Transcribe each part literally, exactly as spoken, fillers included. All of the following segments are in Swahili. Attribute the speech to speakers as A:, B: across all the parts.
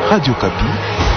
A: Radio Kapi.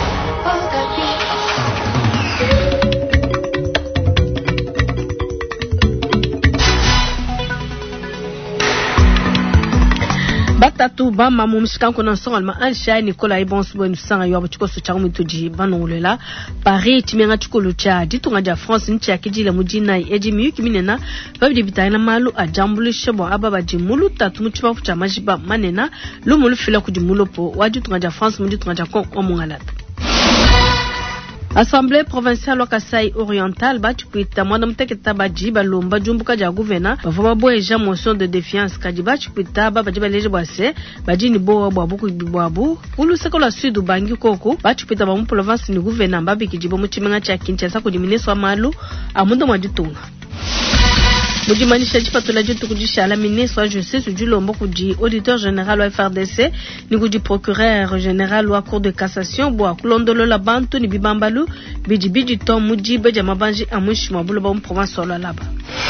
B: Batatu ba mamu mshikanko na songa alma ansha Nicolas Ibonsu bwenu sanga yobo chiko so chamu tuji banongulela Paris timenga chikolo cha ditunga ja France nchi ya kijile mujina eji miyuki minena babidi bitayina malu ajambulu shebo ababa jimulu tatu muchipa fucha majiba manena lumulu fila kujimulu po wajitunga ja France mujitunga ja kon omungalata. Assemblée provinciale wa Kasai Oriental ba chikuita mwana mteketa baji balomba jumbuka ja gouverneur bavoma boeja motion de défiance kajiba chikuita ba baji baleje bwase baji ni bo bwa buku bwabu ulu sekola sud bangi koko ba chikuita ba mu province ni gouverneur mbabi kijibo mu chimenga cha Kinshasa ku ministre wa malu amundo mwajitunga mujimanisha jipatola jitu kujisha la ministre wa justice ujulombo kuji auditeur général wa F R D C ni kuji procureur général wa cour de cassation bwa kulondolo la bantu ni bibambalu biji biji to mujibe jamabanji amushi mabulo ba mu province la laba.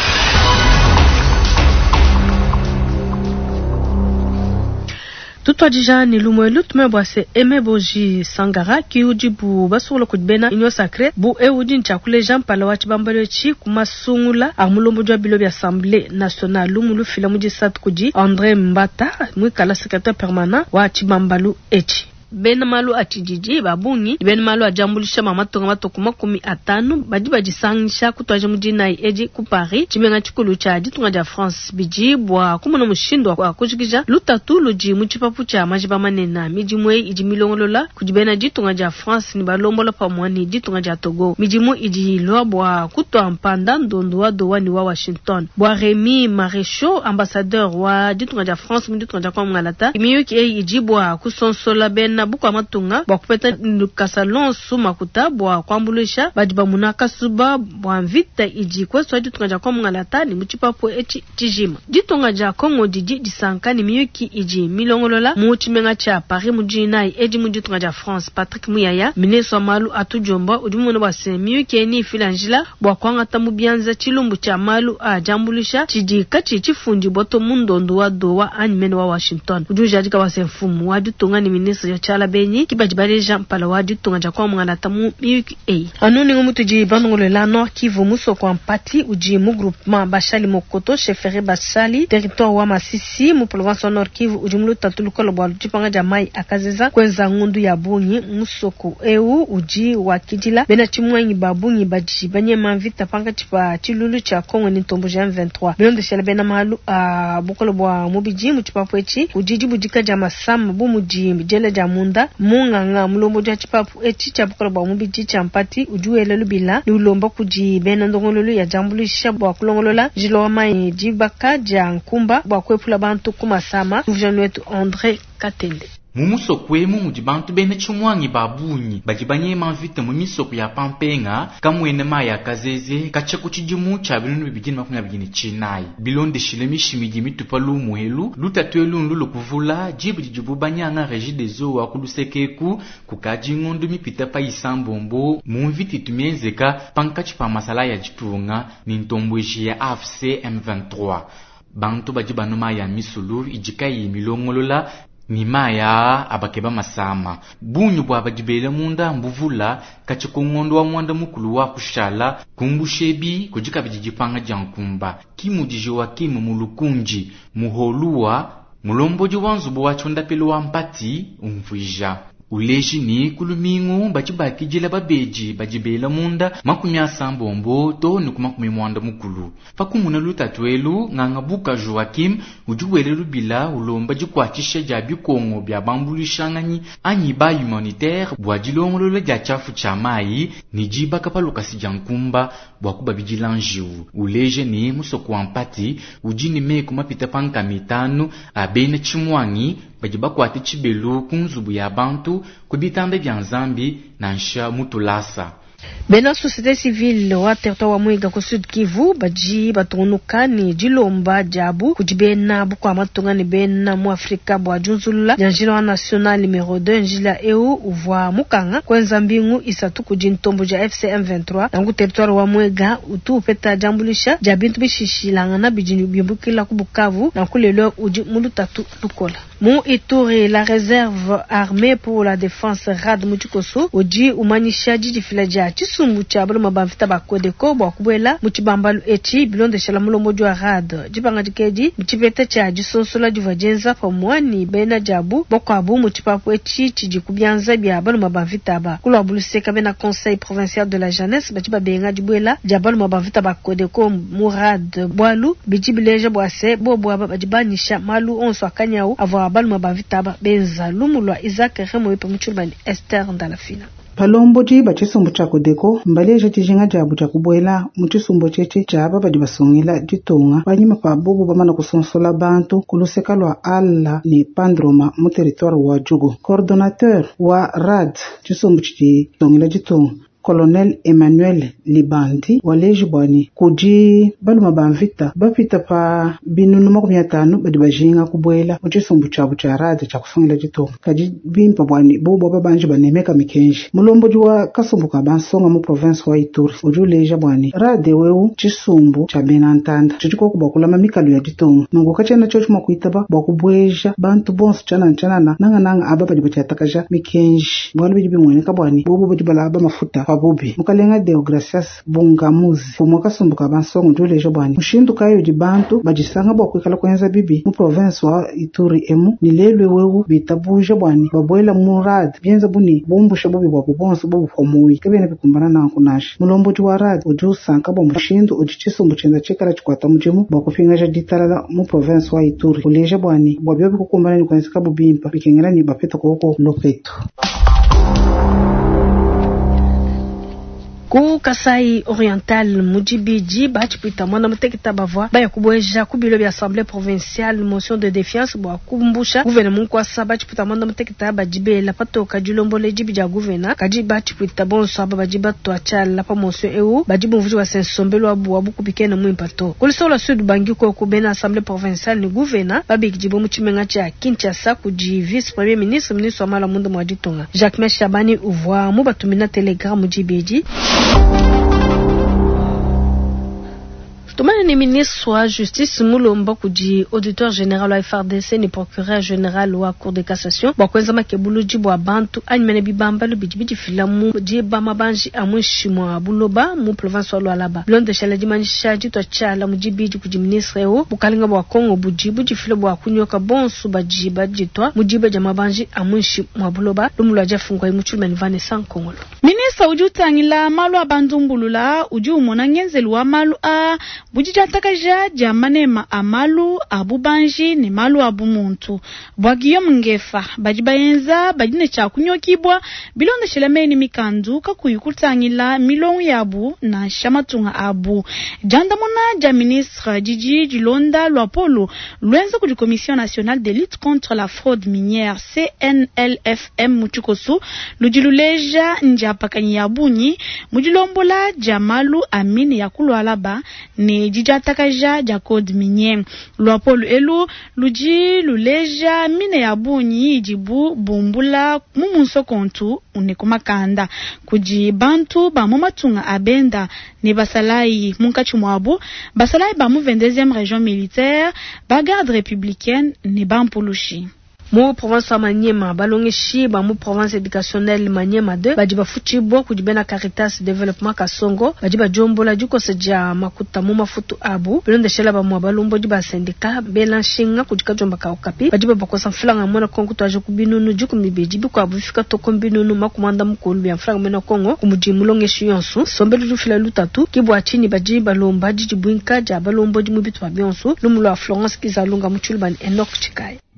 B: Tutwa dija ni lumwelu tumebwase Emeboji Sangara ki ujibu basuro kujibena inyo sacré bu e uji nchakule Jean Palawachi bambalo chi kumasungula amulombo jwa bilo bya Assemblée nationale lumulu fila muji sat kuji André Mbata mwikala secrétaire permanent wa Chibambalu echi. Ben malu atijiji babungi ben malu ajambulisha mamatonga matoko makumi atanu baji baji sangisha kutwaje mujina eji ku Paris chimenga chikulu cha ditunga ja France bijibwa kumuna mushindo kwa kujikija lutatu luji muchipapu cha majiba manena mijimwe iji milongolola kujibena ditunga ja France ni balombola pamwani ditunga ja Togo mijimu iji lobwa kutwa mpanda ndondo wa dowani wa Washington bwa Remy Maréchaux ambassadeur wa ditunga ja France ditunga ja kwa mngalata imiyuki e ijibwa kusonsola ben na buku amatunga bwa kupeta nukasalon suma kutabwa kwambulisha bajiba munaka suba bwa mvita iji kweswa ditunga ja kwa mngalata ni muchipapo echi tijima ditunga ja Kongo didi disanka ni miyuki iji milongolola muchimenga cha Paris mujina eji mujitunga ja France Patrick Muyaya ministre malu atujomba udimuno base miyuki ni filanjila bwa kwanga tamubianza chilumbu cha malu a jambulisha chiji kachi chifundi boto mundondo wa dowa animene wa Washington ujuja jika wase mfumu wa ditunga ni ministre ya chala benyi kibajibale Jean Palawaji tunga ja kwa mwana tamu miyuki e anuni ngumutu ji banongole la Nord Kivu muso kwa mpati uji mu groupement Bashali Mokoto chefere Bashali territoire wa Masisi mu province Nord Kivu uji mulu tatuluko lo bwa jipanga ja mai akazeza kwenza ngundu ya bunyi musoko eu uji wa kijila bena chimwanyi babunyi baji banye manvita panga chipa chilulu cha Kongo ni tombo ja M vingt-trois bilonde shela bena malu a bukolo bwa mubiji mu chipapo echi uji bujika ja masama bu muji jele ja munda munganga mulombo ja chipapu echi cha bukolo bwa mubiji cha mpati ujuele lubila ni ulomba kuji bena ndongololo ya jambulisha bwa kulongolola jilo wa mai jibaka ja nkumba bwa kwepula bantu kumasama uvjanu wetu André Katende.
C: Mumusoko emu mujibantu bene chumwangi babunyi bajibanye manvita mu misoko ya pampenga kamwene maya kazeze kacha kuchijimu cha bintu bibigini makumya bigini chinai bilonde shilemishi mijimi tupalu muhelu lutatwelu nlulu kuvula jibri jibubanya regi des eaux akulusekeku kukaji ngondu mipita pa isambombo mumviti tumienzeka pankachi pa masala ya jitunga ni ntombweji ya A F C M vingt-trois bantu bajibanuma ya misulu ijikai milongolola ni maya abakeba masama bunyu bwa bajibele munda mbuvula kachiko ngondo wa mwanda mukulu wa kushala kumbushebi kujika bijijipanga jankumba kimujije wa kimu mulukunji muholua mulomboji wanzubo wa chonda pelo wa mpati umvuija uleji ni kulumingu bajibaki jela babeji bajibela munda makumya sambombo to ni kumakumi mwanda mukulu fakumuna lutatwelu nganga buka Joakim ujuwele lubila ulomba jikwachisha jabi kongo bya bambulishanganyi anyi ba humanitaire bwa jilongolo ja chafu cha mai ni jiba kapaluka sijankumba bwa kuba bijilanjiu uleje ni musoko wa mpati ujini meku mapita panka mitanu abene chimwangi bajiba kwati chibelu kunzubu ya bantu kubitanda bya nzambi na nsha mutulasa
B: Bena société civile wa territoire wa Mwenga ko Sud Kivu baji batonuka ni jilomba jabu kujibena bukwa matonga ni bena mu Afrika bwa junzula janjilo national numéro deux njila eu uvwa mukanga kwenza mbingu isatu kujintombo ja F C M vingt-trois nangu territoire wa Mwenga utu peta jambulisha jabintu bishishilanga na bijinu bimbukila ku Bukavu na kulelo uji mulu tatu lukola mu Ituri. La réserve armée pour la défense R A D Muchikoso uji umanisha jiji filaja sumbu chabalo mabamfita bakodeko bwa kubwela muchibambalo echi bilonde shala mulomo jwa R A D jibanga dikeji muchibeta cha jisonsola juvajenza pamwani bena jabu bokwabu muchipapo echi chijikubyanza bya balo mabamfita ba kulwa buluseka bena conseil provincial de la jeunesse bachiba benga jibwela jabalo mabamfita bakodeko mu R A D bwalu bijibileje bwase bo bwa bajibanisha malu onso akanyao avo balo mabamfita ba benza lumulwa Isaac Remo ipa muchulbani Esther Ndalafina
A: palombo jiba chisumbu chako deko mbaleje tijinga jabu jakubwela muchisumbu cheche chaba badi basongela ditonga banyima pa bobo bamana kusonsola bantu kuluseka lwa alla ni pandroma mu territoire wa Jugu. Coordonnateur wa R A D chisumbu chichi tongela ditonga Colonel Emmanuel Libandi waleji bwani kuji baluma bamvita bapita pa binunu makumi atano badi bajinga kubwela muchisumbu chabu cha R A D chakusongela ditonga kaji bimpa bwani bobo babanje banemeka mikenji mulombo jwa kasumbu kabansonga mu province wa Ituri ujuleja bwani R A D weu chisumbu cha benantanda chichiko kubakula mamikalo ya ditonga nongo kachena chocho makuitaba bakubweja bantu bonso chana nchana nanga nanga aba badi bachatakaja mikenji bwali bidi bimweneka bwani bobo badi balaba mafuta bubi mukalenga Deogracias Bungamuzi kumwaka sumbuka bansongo njulejo bwani mushindu kayo dibantu bajisanga bokwikala kwenza bibi mu province wa Ituri emu nilelwe wewu bitabuja bwani babwela mu R A D byenza buni bombusha bobi bwa bonso bobu fomoyi kabene bikumbana na kunashi mulombo wa R A D uju sanka bo mushindu ujichiso muchenza chekala chikwata mujimu bakufinga ja ditalala mu province wa Ituri uleja bwani bwabyo bikukumbana ni kwenza kabu bimpa bikengera ni bapeta koko lopeto.
B: Ku Kasai Oriental mujibiji bachipita mwana mutekita bavwa baya kubweja kubilo bya assemblée provinciale motion de défiance bwa kumbusha gouvernement kwa saba bachipita mwana mutekita bajibela patoka julombo lejibi ja gouverneur kaji bachipita bonso aba bajiba to achala pa motion eu bajibu mvuji wa sensombelo abu abu kubikena mwimpato kulisola sud bangi ko kubena assemblée provinciale ni gouverneur babikijibo muchimenga cha Kinshasa kuji vice premier ministre ministre wa mala mundu mwajitonga Jacques Meshabani uvwa mu batumina telegram mujibiji. Tumane ni ministre wa justice mulomba kuji auditeur général wa F R D C ni procureur général wa cour de cassation bakwenza makebuluji bwa bantu anyimene bibamba lubijibiji filamu jiba mabanji amwishimwa buloba mu province wa Lualaba blonde shala jimanisha jitwa chala mujibiji kuji ministre o bukalinga bwa Kongo bujibu jifilo bwa kunyoka bonsu bajiba jitwa mujiba jamabanji amwishimwa buloba lumulwa jafungwa imuchulmeni Vanessa Nkongolo.
D: Ministre ujutangila malu abandumbulula uju umonangenzelu wa malu a bujija takaja jamanema amalu abubanji ni malu abumuntu bwagiyo mngefa bajibayenza bajine cha kunyokibwa bilonde shelemeni mikandu kakuyukutangila milongu yabu na shamatunga abu jandamona ja ministre Jiji Jilonda Lwapolo lwenza kuji commission nationale de lutte contre la fraude minière C N L F M muchikosu lujiluleja njapakani yabunyi mujilombola jamalu amini ya Lualaba ni jijatakaja ja code minier Lwapolo elu luji luleja mine ya bunyi jibu bumbula mumunso kontu unekumakanda kuji bantu ba mumatunga abenda ni basalai munkachumwabu basalai ba mu vingt-deuxième région militaire ba garde républicaine ni bampulushi.
B: Mu province wa Manyema balongeshi ba mu province éducationnelle Manyema deux bajiba fuchibo kujibena Caritas Développement Kasongo bajiba jombola juko seja makuta mu mafutu abu bilonde shela ba mu balombo jiba syndicat belanshinga kujika jomba ka okapi bajiba bakosa mfulanga mona Kongo twaje kubinunu juko mibeji biko abufika toko mbinunu makumanda mukulu bya mfulanga mena Kongo kumujimu longeshi yonsu sombelu jufila lutatu kibwa chini bajiba lomba jijibwinka ja balombo jimu bitu babionsu lumulo wa Florence Kizalunga muchulban Enoch Chikai.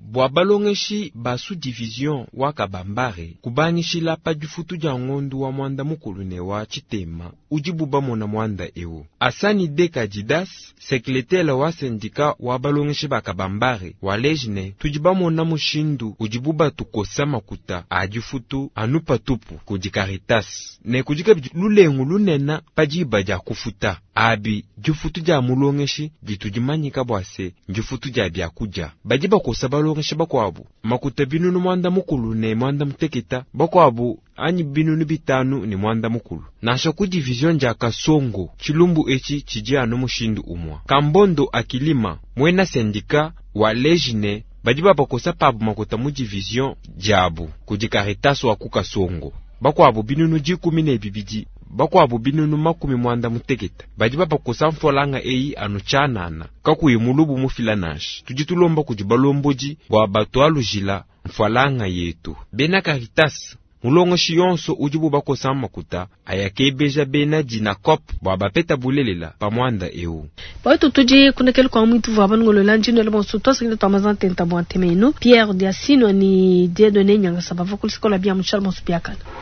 E: bwa balongeshi basu division waka bambare kubanyishila pa difutu ja ngondu wa mwanda mukulu ne wa chitema ujibuba mona mwanda ewo. Asani Deka Jidas, sekretela wa sendika wa balongeshi baka bambare wa lejne tujiba mona mushindu ujibuba tukosa makuta ajifutu anupa tupu kujikaritas ne kujika lulengu lunena pajiba ja kufuta abi jufutu ja mulongeshi jitujimanyika bwase njufutu ja byakuja bajiba kosa balongeshi bakwabu makuta binunu mwanda mukulu ne mwanda muteketa bakwabu anyi binunu bitanu ni mwanda mukulu nasho ku division ja Kasongo chilumbu echi chijiano mushindu umwa Kambondo Akilima mwena sendika wa lejine bajiba bakosa pabu makuta mu division jabu kujikaritas wa ku Kasongo bakwabu binunu jikumi ne bibiji bakwabu binunu makumi mwanda muteketa bajiba bakosa mfolanga eyi anu chanana kakuye mulubu mufilanash tujitulomba kujibalomboji bwa batu alujila mfolanga yetu bena Caritas mulongoshi yonso ujibu bakosa makuta ayakebeja bena jina kop bwa bapeta bulelela pa mwanda ewu
B: pa tutuji kunekelu kwa mwitu vwa banngolo lanjino le bonso to singita tamazan tenta bwa temeno Pierre Diasino ni Dieudonné Nyanga sababu kulisikola bia mchal monsu piakana.